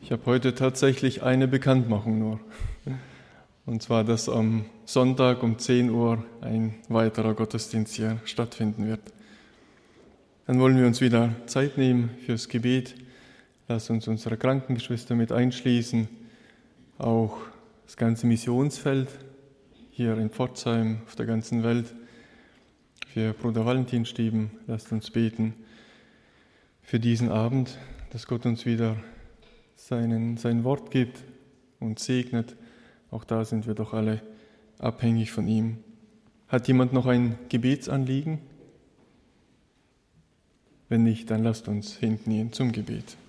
Ich habe heute tatsächlich eine Bekanntmachung nur. Und zwar, dass am Sonntag um 10 Uhr ein weiterer Gottesdienst hier stattfinden wird. Dann wollen wir uns wieder Zeit nehmen fürs Gebet. Lasst uns unsere Krankengeschwister mit einschließen. Auch das ganze Missionsfeld hier in Pforzheim, auf der ganzen Welt. Für Bruder Valentin Stieben, lasst uns beten für diesen Abend, dass Gott uns wieder sein Wort gibt und segnet. Auch da sind wir doch alle abhängig von ihm. Hat jemand noch ein Gebetsanliegen? Wenn nicht, dann lasst uns hinknien zum Gebet.